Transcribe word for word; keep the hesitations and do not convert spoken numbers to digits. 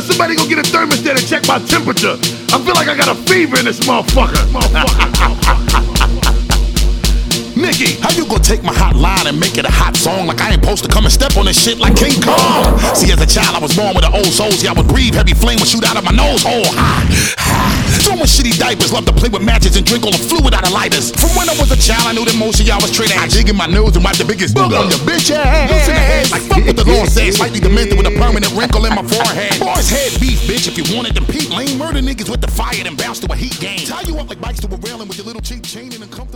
somebody go get a thermostat and check my temperature. I feel like I got a fever in this motherfucker. Nikki, how you gonna take my hot line and make it a hot song like I ain't supposed to come and step on this shit like King Kong? See, as a child, I was born with an old soul. See, I would breathe, heavy flame would shoot out of my nose hole. Throwing shitty diapers, love to play with matches and drink all the fluid out of lighters. From when I was a child, I knew that most of y'all was straight ass. I dig in my nose and wipe the biggest booger on your bitch ass. Loose in the head, like fuck what the Lord says. Slightly demented with a permanent wrinkle in my forehead. Boys head beef, bitch, if you wanted them peep lane. Murder niggas with the fire and bounce to a heat game. Tie you up like bikes to a railing with your little cheap chain and a comfort.